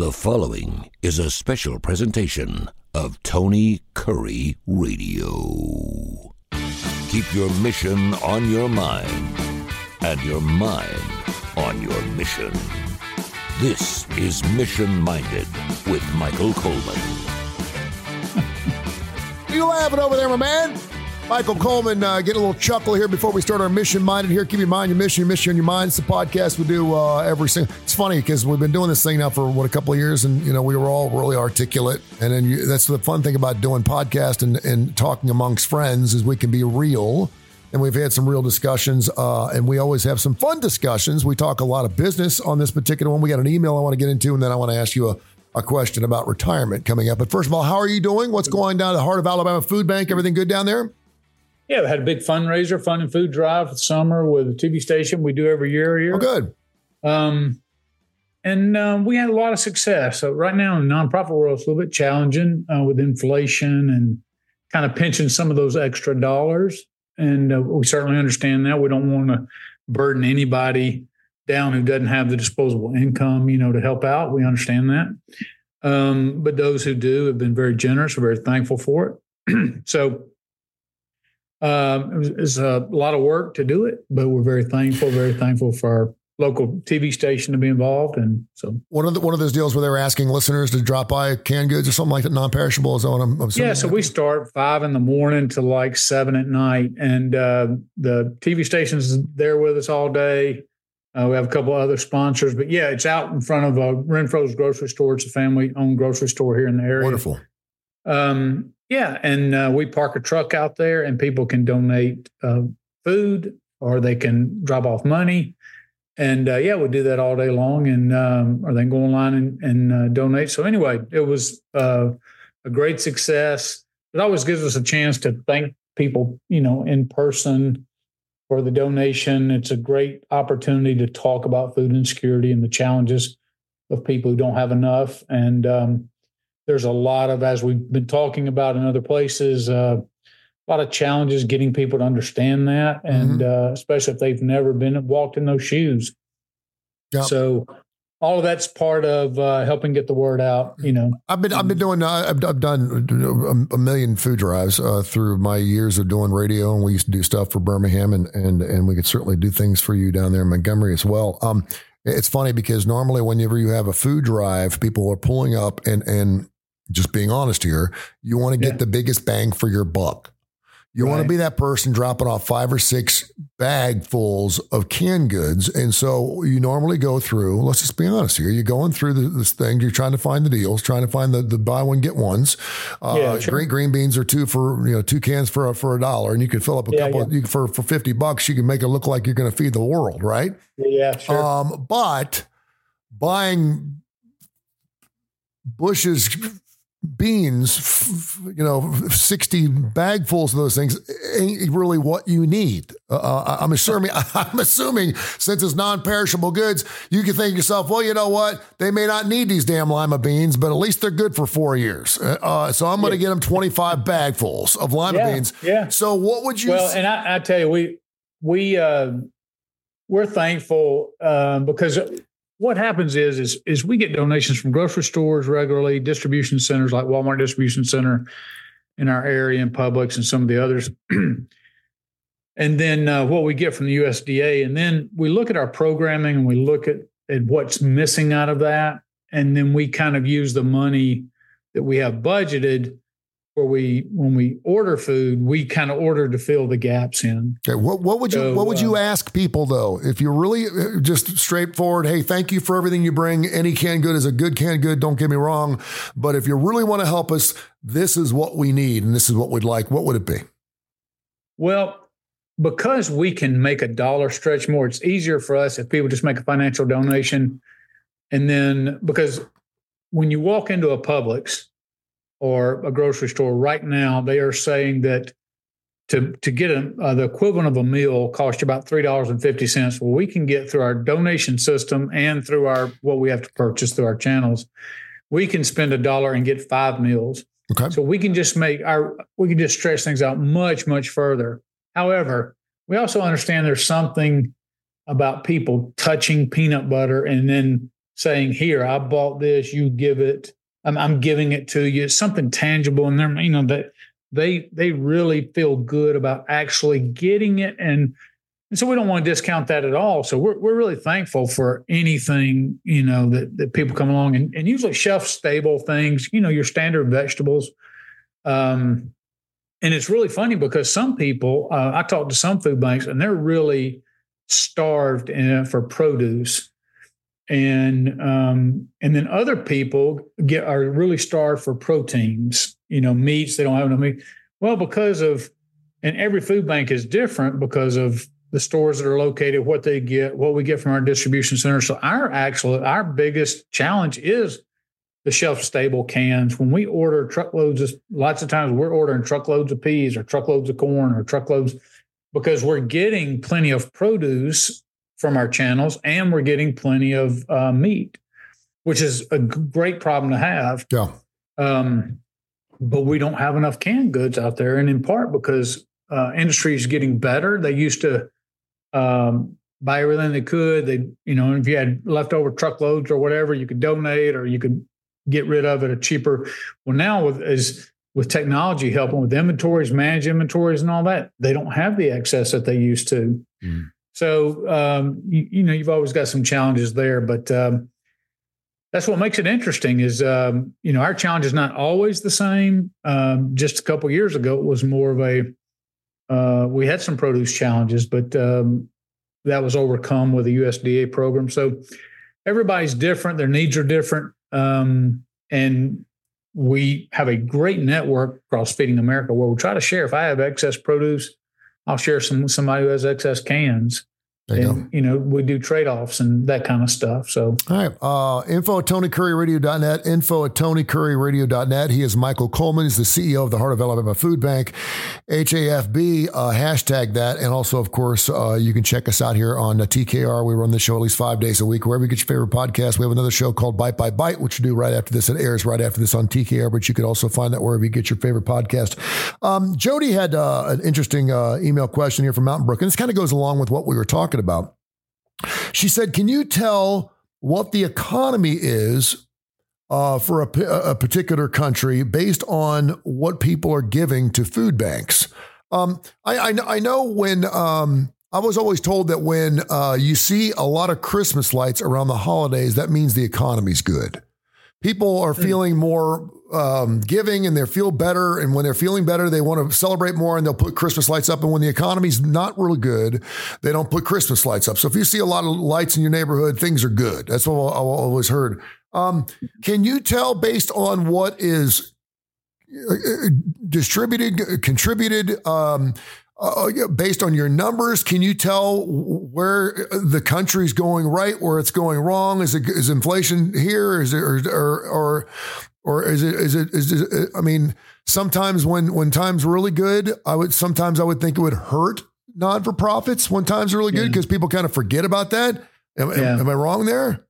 The following is a special presentation of Tony Curry Radio. Keep your mission on your mind and your mind on your mission. This is Mission Minded with Michael Coleman. You laughing over there, my man? Michael Coleman, get a little chuckle here before we start our Mission Minded here. Keep in mind your mission on your mind. It's the podcast we do every single. It's funny because we've been doing this thing now for a couple of years, and we were all really articulate. And then that's the fun thing about doing podcast and talking amongst friends is we can be real, and we've had some real discussions, and we always have some fun discussions. We talk a lot of business on this particular one. We got an email I want to get into, and then I want to ask you a question about retirement coming up. But first of all, how are you doing? What's going down at the Heart of Alabama Food Bank? Everything good down there? Yeah, we had a big fundraiser, fun and food drive for the summer with a TV station we do every year here. Oh, good. And we had a lot of success. So right now in the nonprofit world, it's a little bit challenging with inflation and kind of pinching some of those extra dollars. And we certainly understand that. We don't want to burden anybody down who doesn't have the disposable income, to help out. We understand that. But those who do have been very generous. We're very thankful for it. So it's a lot of work to do it, but we're very thankful for our local TV station to be involved. And so one of those deals where they were asking listeners to drop by canned goods or something like that, non-perishable is what I'm assuming. Yeah. So we start 5 a.m. to like 7 p.m. And the TV station's there with us all day. We have a couple of other sponsors, but yeah, it's out in front of Renfro's grocery store. It's a family-owned grocery store here in the area. Wonderful. Yeah, and we park a truck out there, and people can donate food, or they can drop off money, and we do that all day long, and or they can go online and donate. So anyway, it was a great success. It always gives us a chance to thank people, in person for the donation. It's a great opportunity to talk about food insecurity and the challenges of people who don't have enough, and there's a lot of, as we've been talking about in other places, a lot of challenges getting people to understand that, and especially if they've never walked in those shoes. Yep. So all of that's part of helping get the word out. I've done a million food drives through my years of doing radio, and we used to do stuff for Birmingham, and we could certainly do things for you down there in Montgomery as well. It's funny because normally whenever you have a food drive, people are pulling up and just being honest here, you want to get the biggest bang for your buck. You want to be that person dropping off 5 or 6 bagfuls of canned goods. And so you normally go through, let's just be honest here, you're going through this thing, you're trying to find the deals, trying to find the buy one, get ones. Sure. Green beans are 2 cans for $1, and you could fill up a couple. You for $50, you can make it look like you're going to feed the world, right? Yeah, sure. But buying Bush's beans, 60 bagfuls of those things ain't really what you need. I'm assuming since it's non-perishable goods, you can think to yourself, well, you know what? They may not need these damn lima beans, but at least they're good for 4 years. So I'm going to get them 25 bagfuls of lima beans. Yeah. So what would you? Well, and I tell you, we're thankful because what happens is we get donations from grocery stores regularly, distribution centers like Walmart Distribution Center in our area, and Publix, and some of the others. And then what we get from the USDA. And then we look at our programming, and we look at what's missing out of that. And then we kind of use the money that we have budgeted where when we order food, we kind of order to fill the gaps in. Okay. What would you ask people though? If you're really just straightforward, hey, thank you for everything you bring. Any canned good is a good canned good. Don't get me wrong. But if you really want to help us, this is what we need, and this is what we'd like. What would it be? Well, because we can make $1 stretch more, it's easier for us if people just make a financial donation. And then because when you walk into a Publix or a grocery store right now, they are saying that to get the equivalent of a meal costs you about $3.50. Well, we can get through our donation system and through what we have to purchase through our channels, we can spend $1 and get 5 meals. Okay. So we can just stretch things out much, much further. However, we also understand there's something about people touching peanut butter and then saying, here, I bought this, you give it, I'm giving it to you. It's something tangible. And they're, that they really feel good about actually getting it. And so we don't want to discount that at all. So we're really thankful for anything, that people come along and usually shelf stable things, your standard vegetables. And it's really funny because some people, I talked to some food banks and they're really starved for produce. And then other people are really starved for proteins, meats. They don't have enough meat. Well, and every food bank is different because of the stores that are located, what they get, what we get from our distribution center. So our biggest challenge is the shelf-stable cans. When we order truckloads, lots of times we're ordering truckloads of peas or truckloads of corn or truckloads because we're getting plenty of produce from our channels and we're getting plenty of meat, which is a great problem to have. Yeah. But we don't have enough canned goods out there. And in part because industry is getting better. They used to buy everything they could. If you had leftover truckloads or whatever, you could donate or you could get rid of it at cheaper. Well, now with technology helping with inventories, manage inventories and all that, they don't have the excess that they used to. Mm. So, you've always got some challenges there, but that's what makes it interesting is, our challenge is not always the same. Just a couple of years ago, it was more of we had some produce challenges, but that was overcome with the USDA program. So everybody's different. Their needs are different. And we have a great network across Feeding America where we try to share. If I have excess produce, I'll share somebody who has excess cans. And, we do trade-offs and that kind of stuff. So, all right. Info at TonyCurryRadio.net, info at TonyCurryRadio.net. He is Michael Coleman. He's the CEO of the Heart of Alabama Food Bank, HAFB, hashtag that. And also, of course, you can check us out here on TKR. We run the show at least 5 days a week, wherever you get your favorite podcast. We have another show called Bite by Bite, which we do right after this. It airs right after this on TKR, but you could also find that wherever you get your favorite podcast. Jody had an interesting email question here from Mountain Brook, and this kind of goes along with what we were talking about. She said, can you tell what the economy is for a particular country based on what people are giving to food banks? I know when I was always told that when you see a lot of Christmas lights around the holidays, that means the economy's good. People are feeling more giving and they feel better. And when they're feeling better, they want to celebrate more and they'll put Christmas lights up. And when the economy's not really good, they don't put Christmas lights up. So if you see a lot of lights in your neighborhood, things are good. That's what I've always heard. Can you tell based on what is distributed, contributed, based on your numbers, can you tell where the country's going right, where it's going wrong? Is inflation here? Is it or is it? I mean, sometimes when times are really good, I would think it would hurt non-for-profits when times are really good because people kind of forget about that. Am I wrong there?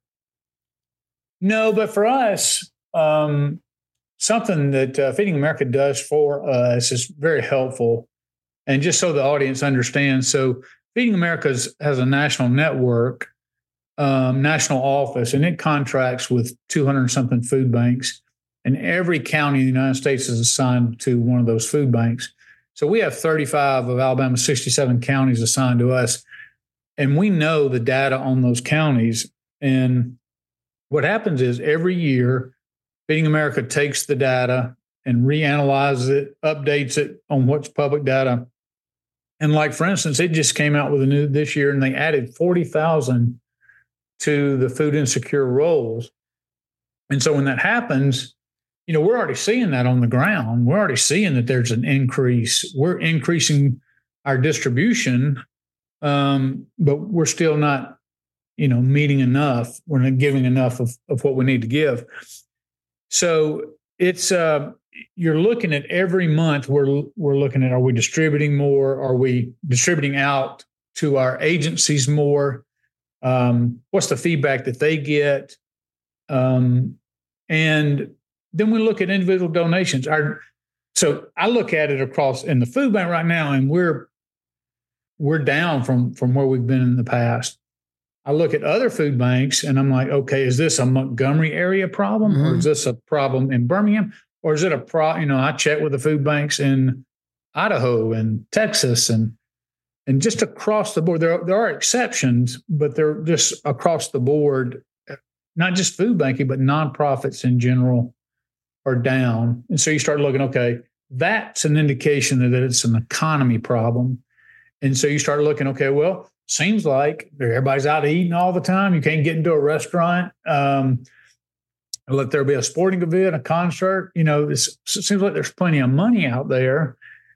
No, but for us, something that Feeding America does for us is very helpful. And just so the audience understands, so Feeding America has a national network, national office, and it contracts with 200-something food banks. And every county in the United States is assigned to one of those food banks. So we have 35 of Alabama's 67 counties assigned to us. And we know the data on those counties. And what happens is every year, Feeding America takes the data and reanalyzes it, updates it on what's public data. And like, for instance, it just came out with a new this year and they added 40,000 to the food insecure rolls. And so when that happens, we're already seeing that on the ground. We're already seeing that there's an increase. We're increasing our distribution, but we're still not, meeting enough. We're not giving enough of what we need to give. So it's, you're looking at every month, we're looking at, are we distributing more? Are we distributing out to our agencies more? What's the feedback that they get? And then we look at individual donations. So I look at it across in the food bank right now, and we're down from where we've been in the past. I look at other food banks and I'm like, okay, is this a Montgomery area problem or is this a problem in Birmingham? Or is it I check with the food banks in Idaho and Texas and just across the board. There are exceptions, but they're just across the board, not just food banking, but nonprofits in general are down. And so you start looking, okay, that's an indication that it's an economy problem. And so you start looking, okay, well, seems like everybody's out eating all the time. You can't get into a restaurant. Let there be a sporting event, a concert. It seems like there's plenty of money out there.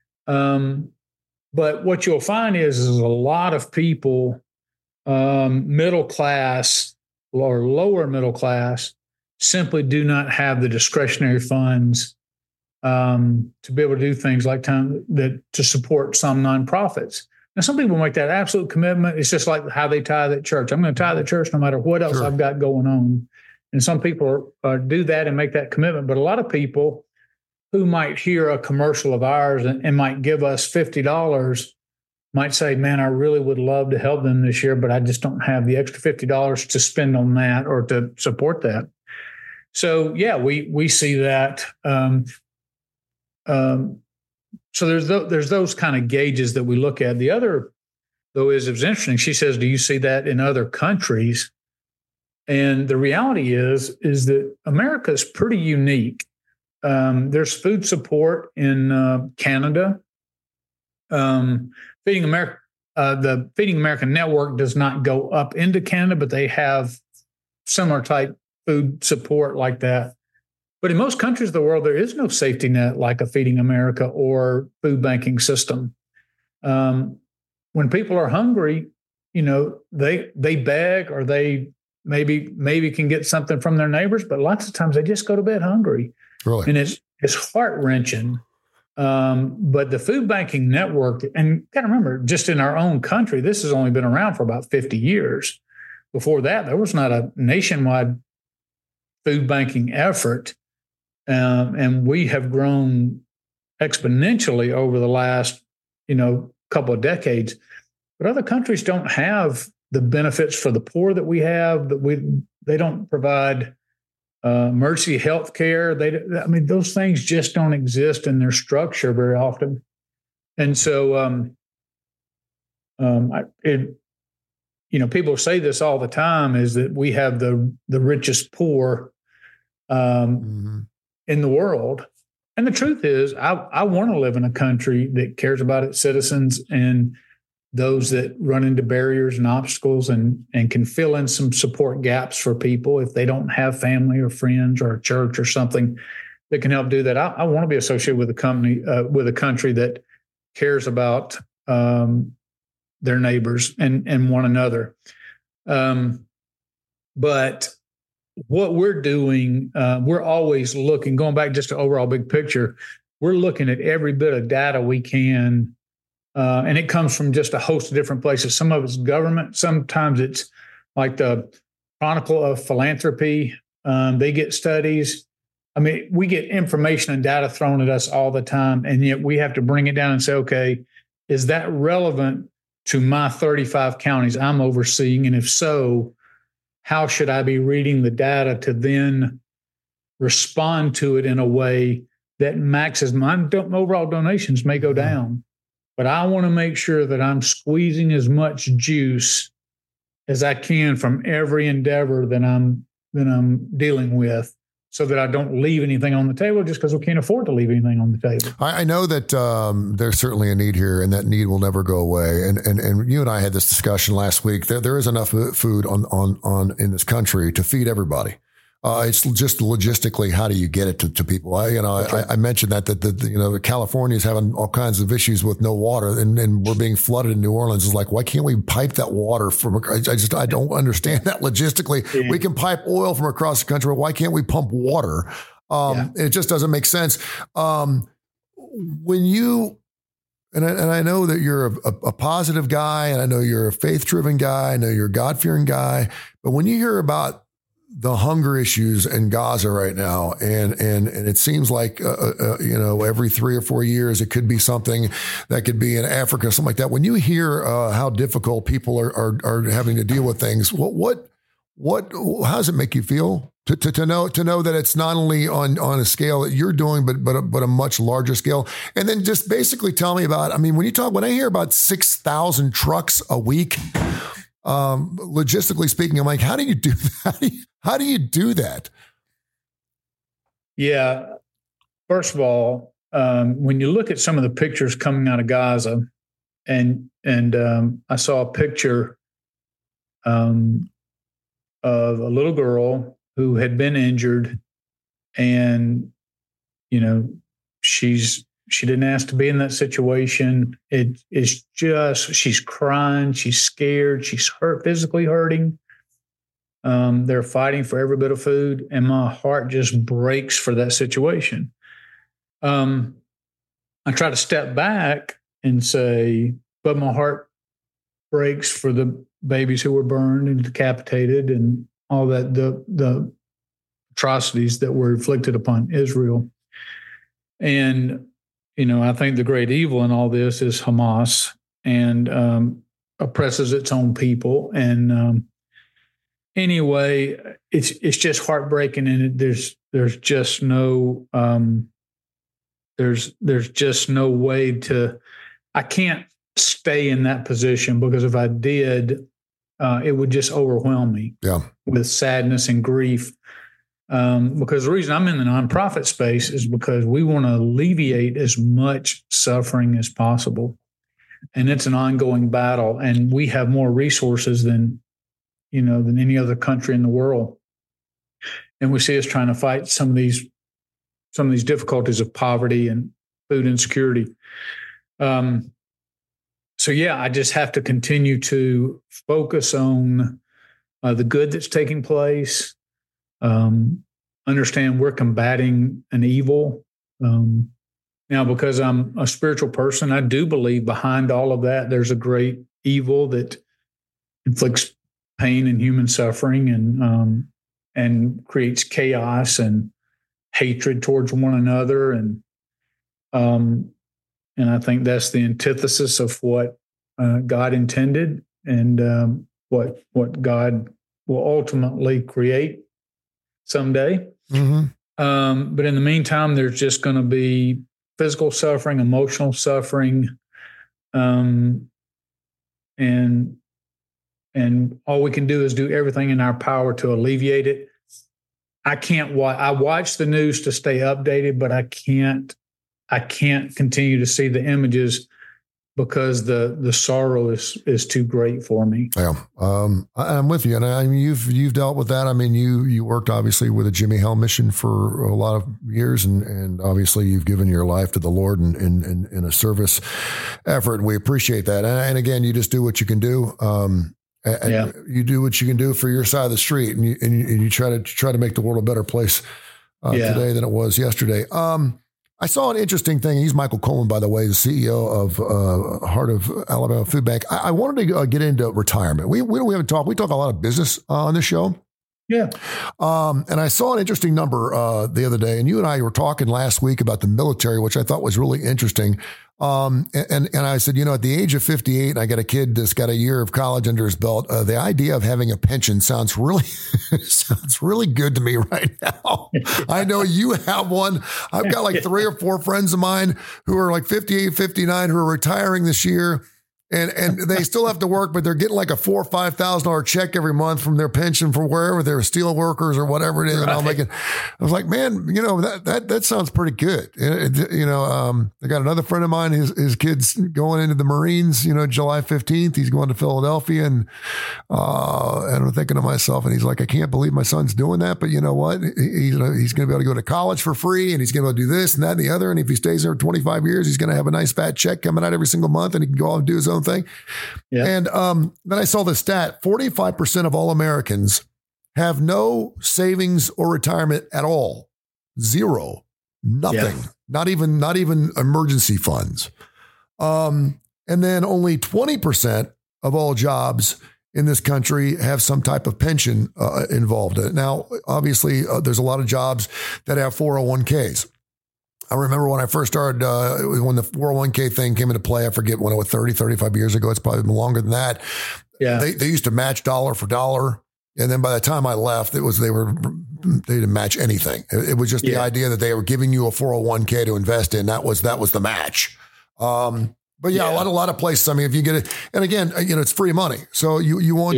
But what you'll find is a lot of people, middle class or lower middle class, simply do not have the discretionary funds to be able to do things like to support some nonprofits. Now, some people make that absolute commitment. It's just like how they tithe at church. I'm going to tithe at church no matter what else I've got going on. And some people do that and make that commitment. But a lot of people who might hear a commercial of ours and might give us $50 might say, man, I really would love to help them this year, but I just don't have the extra $50 to spend on that or to support that. So, yeah, we see that. So there's those kind of gauges that we look at. The other, though, it was interesting. She says, do you see that in other countries? And the reality is that America is pretty unique. There's food support in Canada. Feeding America, the Feeding America network does not go up into Canada, but they have similar type food support like that. But in most countries of the world, there is no safety net like a Feeding America or food banking system. When people are hungry, they beg or they maybe can get something from their neighbors, but lots of times they just go to bed hungry. Really? And it's heart-wrenching. But the food banking network, and you got to remember, just in our own country, this has only been around for about 50 years. Before that, there was not a nationwide food banking effort. And we have grown exponentially over the last, couple of decades. But other countries don't have the benefits for the poor that we have. They don't provide emergency health care. Those things just don't exist in their structure very often. And so, people say this all the time, is that we have the richest poor in the world. And the truth is, I want to live in a country that cares about its citizens and those that run into barriers and obstacles and can fill in some support gaps for people if they don't have family or friends or a church or something that can help do that. I want to be associated with a country that cares about their neighbors and one another. But what we're doing, we're always looking, going back just to overall big picture, we're looking at every bit of data we can. And it comes from just a host of different places. Some of it's government. Sometimes it's like the Chronicle of Philanthropy. They get studies. We get information and data thrown at us all the time. And yet we have to bring it down and say, okay, is that relevant to my 35 counties I'm overseeing? And if so, how should I be reading the data to then respond to it in a way that maxes my overall donations may go down? But I want to make sure that I'm squeezing as much juice as I can from every endeavor that I'm dealing with, so that I don't leave anything on the table just because we can't afford to leave anything on the table. I know that there's certainly a need here, and that need will never go away. And you and I had this discussion last week. There is enough food on in this country to feed everybody. It's just logistically, how do you get it to people? I mentioned that California is having all kinds of issues with no water, and we're being flooded in New Orleans. It's like, why can't we pipe that water from? I don't understand that logistically. Yeah. We can pipe oil from across the country. Why can't we pump water? It just doesn't make sense. When you and I know that you're a positive guy, and I know you're a faith-driven guy. I know you're a God-fearing guy. But when you hear about the hunger issues in Gaza right now, and it seems like every 3 or 4 years it could be something that could be in Africa, something like that. When you hear how difficult people are having to deal with things, how does it make you feel to know that it's not only on a scale that you're doing, but a much larger scale? And then just basically tell me about, I mean, when I hear about 6,000 trucks a week, logistically speaking, I'm like, how do you do that? How do you do that? Yeah. First of all, when you look at some of the pictures coming out of Gaza, and I saw a picture of a little girl who had been injured, and she didn't ask to be in that situation. It is just, she's crying, she's scared, she's hurt, physically hurting. They're fighting for every bit of food, and my heart just breaks for that situation. I try to step back and say, but my heart breaks for the babies who were burned and decapitated and all that, the atrocities that were inflicted upon Israel. And I think the great evil in all this is Hamas, and oppresses its own people. And anyway, it's just heartbreaking, and there's just no there's just no way to. I can't stay in that position, because if I did, it would just overwhelm me with sadness and grief. Because the reason I'm in the nonprofit space is because we want to alleviate as much suffering as possible. And it's an ongoing battle, and we have more resources than any other country in the world. And we see us trying to fight some of these difficulties of poverty and food insecurity. So I just have to continue to focus on the good that's taking place. Understand we're combating an evil. Now, because I'm a spiritual person, I do believe behind all of that, there's a great evil that inflicts pain and human suffering, and creates chaos and hatred towards one another. And I think that's the antithesis of what God intended, and what God will ultimately create someday. Mm-hmm. But in the meantime, there's just going to be physical suffering, emotional suffering, and all we can do is do everything in our power to alleviate it. I watch the news to stay updated, but I can't continue to see the images, because the sorrow is too great for me. Yeah, I'm with you, and I mean you've dealt with that. I mean you worked obviously with the Jimmy Hell mission for a lot of years, and obviously you've given your life to the Lord in a service effort. And we appreciate that. And again, you just do what you can do. You do what you can do for your side of the street, and you try to make the world a better place today than it was yesterday. I saw an interesting thing. He's Michael Coleman, by the way, the CEO of Heart of Alabama Food Bank. I wanted to get into retirement. We haven't talked. We talk a lot of business on this show. Yeah. And I saw an interesting number the other day, and you and I were talking last week about the military, which I thought was really interesting. And I said, at the age of 58, and I got a kid that's got a year of college under his belt. The idea of having a pension sounds really good to me right now. I know you have one. I've got like 3 or 4 friends of mine who are like 58, 59 who are retiring this year. And they still have to work, but they're getting like a $4,000 or $5,000 check every month from their pension from wherever they're steel workers or whatever it is. Right. And I was like, man, that sounds pretty good. I got another friend of mine, his kid's going into the Marines, July 15th, he's going to Philadelphia, and I'm thinking to myself, and he's like, I can't believe my son's doing that. But you know what? He's going to be able to go to college for free, and he's going to be able to do this and that and the other. And if he stays there 25 years, he's going to have a nice fat check coming out every single month, and he can go out and do his own thing. Yeah. And then I saw the stat, 45% of all Americans have no savings or retirement at all. Zero. Nothing. Yeah. Not even emergency funds. And then only 20% of all jobs in this country have some type of pension involved in it. Now, obviously, there's a lot of jobs that have 401ks. I remember when I first started, when the 401k thing came into play, I forget when it was 30, 35 years ago. It's probably been longer than that. Yeah. They used to match dollar for dollar. And then by the time I left, they didn't match anything. It was just the idea that they were giving you a 401k to invest in. That was the match. But a lot of places. I mean, if you get it, and again, it's free money. So you want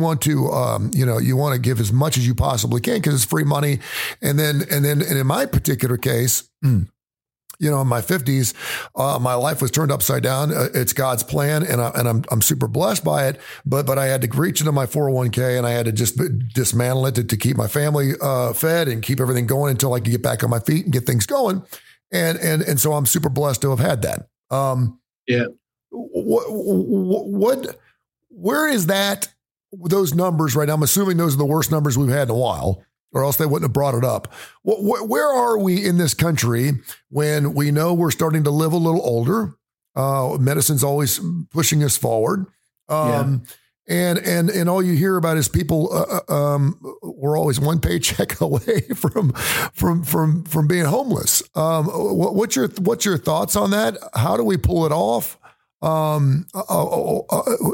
to give as much as you possibly can because it's free money. And in my particular case, in my 50s, my life was turned upside down. It's God's plan, and I'm super blessed by it. But I had to reach into my 401k, and I had to just dismantle it to keep my family fed and keep everything going until I could get back on my feet and get things going. And so I'm super blessed to have had that. Where is those numbers right now? I'm assuming those are the worst numbers we've had in a while, or else they wouldn't have brought it up. Where are we in this country when we know we're starting to live a little older? Medicine's always pushing us forward. And all you hear about is people, we're always one paycheck away from being homeless. What's your thoughts on that? How do we pull it off? Well,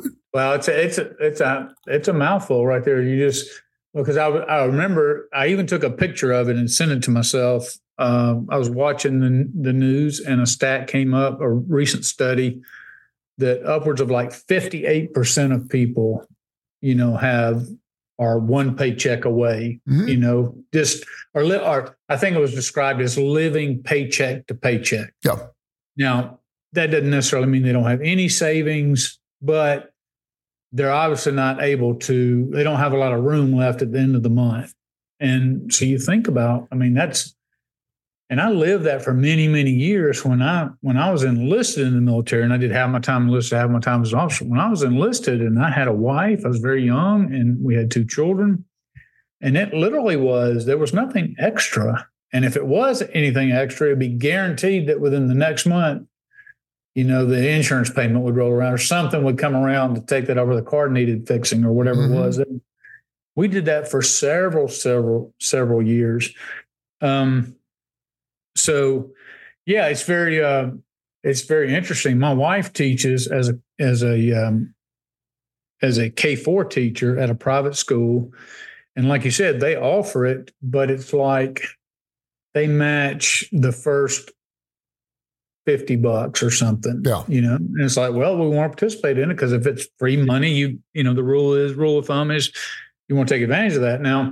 it's a mouthful right there. Because I remember I even took a picture of it and sent it to myself. I was watching the news and a stat came up, a recent study, that upwards of like 58% of people, are one paycheck away, or I think it was described as living paycheck to paycheck. Yeah. Now, that doesn't necessarily mean they don't have any savings, but they're obviously not able to, they don't have a lot of room left at the end of the month. And so you think about, and I lived that for many, many years when I was enlisted in the military, and I did have my time enlisted, have my time as an officer. When I was enlisted and I had a wife, I was very young and we had 2 children. And it literally there was nothing extra. And if it was anything extra, it'd be guaranteed that within the next month, the insurance payment would roll around or something would come around to take that over, the car needed fixing or whatever it was. And we did that for several years. So yeah, it's very interesting. My wife teaches as a K-4 teacher at a private school. And like you said, they offer it, but it's like they match the first $50 or something. Yeah. And it's like, well, we want to participate in it because if it's free money, the rule of thumb is you want to take advantage of that. Now,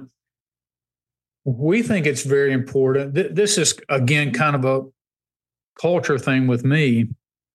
we think it's very important. This is, again, kind of a culture thing with me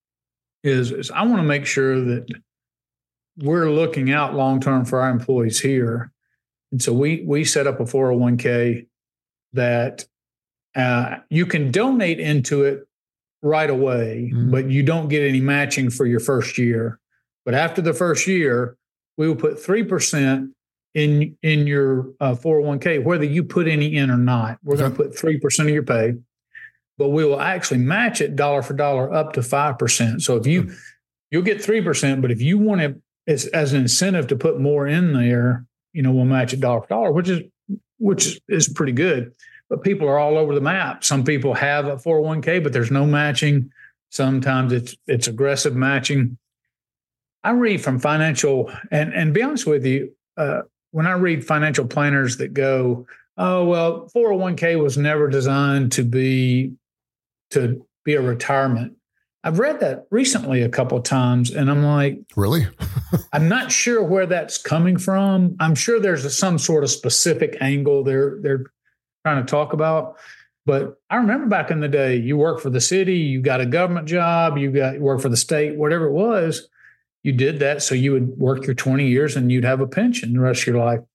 is I want to make sure that we're looking out long-term for our employees here. And so we set up a 401k that you can donate into it right away, but you don't get any matching for your first year. But after the first year, we will put 3% in your 401k, whether you put any in or not. We're going to put 3% of your pay, but we will actually match it dollar for dollar up to 5%. So if you'll get 3%, but if you want to, as an incentive to put more in there, we'll match it dollar for dollar, which is pretty good. But people are all over the map. Some people have a 401k, but there's no matching. Sometimes it's aggressive matching. I read from financial, and be honest with you, when I read financial planners that go, oh, well, 401k was never designed to be a retirement. I've read that recently a couple of times, and I'm like, really? I'm not sure where that's coming from. I'm sure there's some sort of specific angle they're trying to talk about. But I remember back in the day, you work for the city, you got a government job, you work for the state, whatever it was. You did that so you would work your 20 years and you'd have a pension the rest of your life.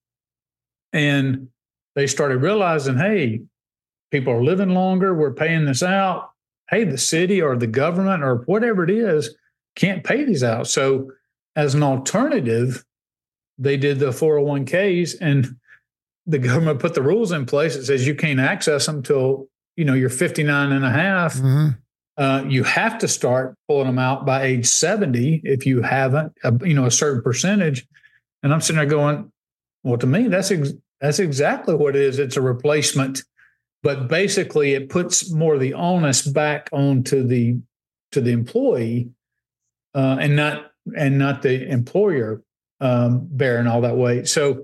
And they started realizing, hey, people are living longer. We're paying this out. Hey, the city or the government or whatever it is can't pay these out. So as an alternative, they did the 401ks, and the government put the rules in place that says you can't access them till, you're 59 and a half. You have to start pulling them out by age 70 if you haven't, a certain percentage. And I'm sitting there going, well, to me, that's exactly what it is. It's a replacement, but basically it puts more of the onus back onto the employee, and not the employer bearing all that weight. So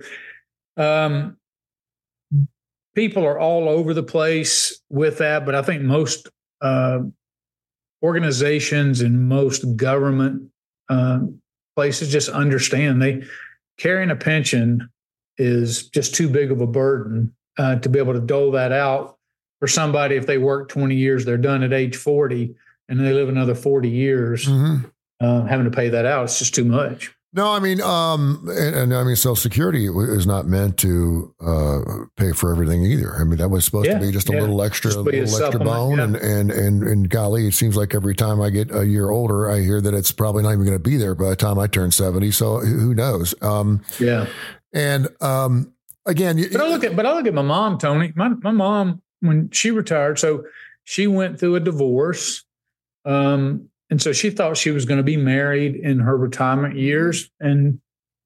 people are all over the place with that, but I think most organizations and most government places just understand carrying a pension is just too big of a burden to be able to dole that out for somebody. If they work 20 years, they're done at age 40, and they live another 40 years, having to pay that out. It's just too much. No, I mean, and I mean, Social Security is not meant to pay for everything either. I mean, that was supposed to be just a little extra bone. Yeah. And golly, it seems like every time I get a year older, I hear that it's probably not even going to be there by the time I turn 70. So who knows? Yeah. And again, but I look at my mom, Tony. My mom, when she retired, so she went through a divorce. And so she thought she was going to be married in her retirement years. And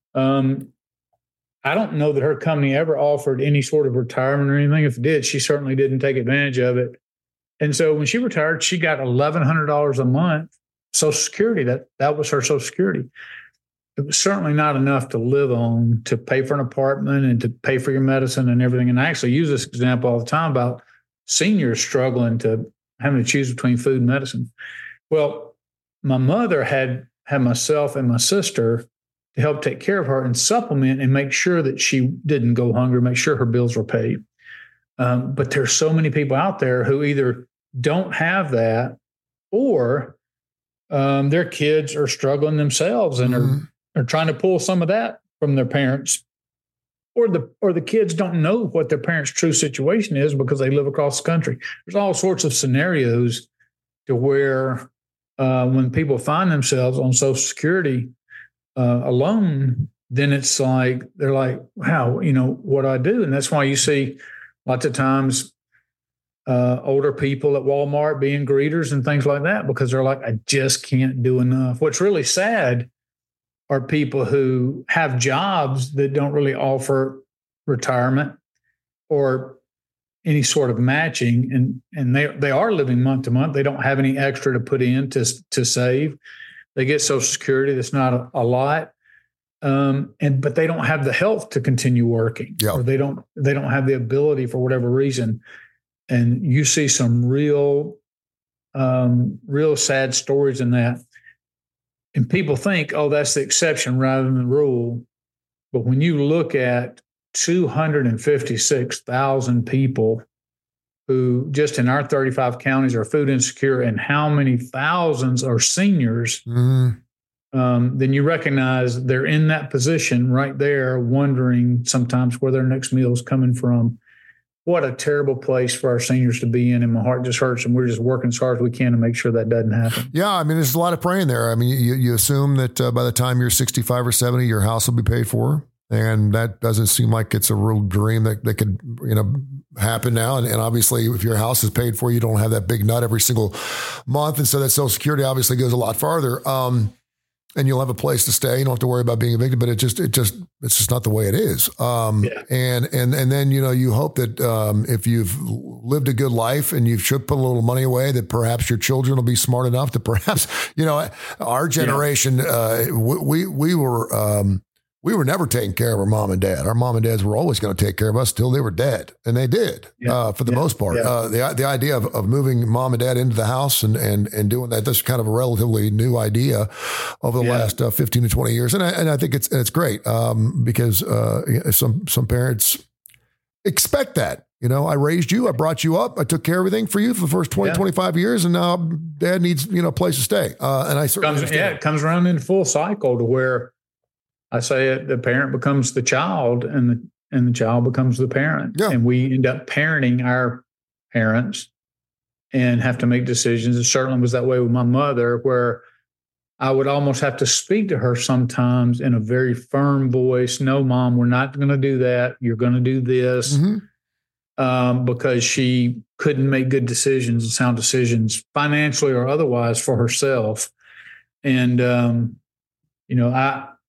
I don't know that her company ever offered any sort of retirement or anything. If it did, she certainly didn't take advantage of it. And so when she retired, she got $1,100 a month, Social Security. That was her Social Security. It was certainly not enough to live on, to pay for an apartment and to pay for your medicine and everything. And I actually use this example all the time about seniors struggling having to choose between food and medicine. Well, my mother had myself and my sister to help take care of her and supplement and make sure that she didn't go hungry, make sure her bills were paid. But there's so many people out there who either don't have that, or their kids are struggling themselves and are trying to pull some of that from their parents, or the kids don't know what their parents' true situation is because they live across the country. There's all sorts of scenarios to where when people find themselves on Social Security alone, then it's like, they're like, wow, what do I do? And that's why you see lots of times older people at Walmart being greeters and things like that, because they're like, I just can't do enough. What's really sad are people who have jobs that don't really offer retirement or any sort of matching, and they are living month to month. They don't have any extra to put in to save. They get Social Security. That's not a lot, but they don't have the health to continue working, or they don't have the ability for whatever reason. And you see some real sad stories in that. And people think, oh, that's the exception rather than the rule. But when you look at 256,000 people who just in our 35 counties are food insecure, and how many thousands are seniors, then you recognize they're in that position right there, wondering sometimes where their next meal is coming from. What a terrible place for our seniors to be in. And my heart just hurts, and we're just working as hard as we can to make sure that doesn't happen. Yeah. I mean, there's a lot of praying there. I mean, you assume that by the time you're 65 or 70, your house will be paid for. And that doesn't seem like it's a real dream that could, happen now. And obviously, if your house is paid for, you don't have that big nut every single month. And so that Social Security obviously goes a lot farther. And you'll have a place to stay. You don't have to worry about being evicted, but it's just not the way it is. And then, you hope that if you've lived a good life and you've put a little money away, that perhaps your children will be smart enough to perhaps, our generation, we were never taking care of our mom and dad. Our mom and dads were always going to take care of us till they were dead. And they did, for the most part. The idea of moving mom and dad into the house and doing that's kind of a relatively new idea over the last 15 to 20 years. And I think it's great because some parents expect that. I raised you, I brought you up, I took care of everything for you for the first 20, 25 years. And now dad needs, a place to stay. And I certainly it comes around in full cycle to where I say the parent becomes the child, and the child becomes the parent. Yeah. And we end up parenting our parents and have to make decisions. It certainly was that way with my mother, where I would almost have to speak to her sometimes in a very firm voice. No, Mom, we're not going to do that. You're going to do this. Because she couldn't make good decisions and sound decisions financially or otherwise for herself. And,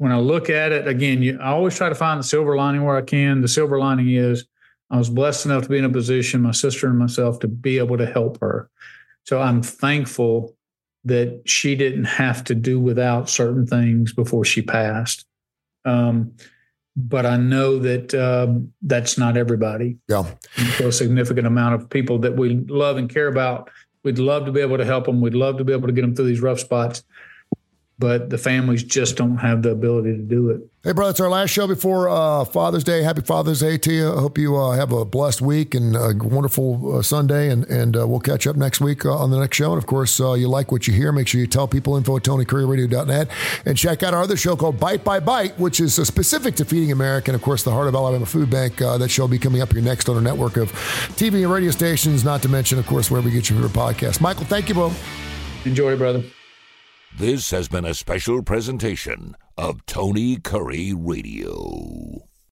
when I look at it, again, I always try to find the silver lining where I can. The silver lining is I was blessed enough to be in a position, my sister and myself, to be able to help her. So I'm thankful that she didn't have to do without certain things before she passed. But I know that that's not everybody. Yeah. So a significant amount of people that we love and care about, we'd love to be able to help them. We'd love to be able to get them through these rough spots. But the families just don't have the ability to do it. Hey, brother, it's our last show before Father's Day. Happy Father's Day to you. I hope you have a blessed week and a wonderful Sunday, and we'll catch up next week on the next show. And, of course, you like what you hear, make sure you tell people, info@TonyCurryRadio.net, and check out our other show called Bite by Bite, which is specific to Feeding America, and, of course, the Heart of Alabama Food Bank. That show will be coming up here next on our network of TV and radio stations, not to mention, of course, wherever you get your favorite podcast. Michael, thank you, bro. Enjoy, brother. This has been a special presentation of Tony Curry Radio.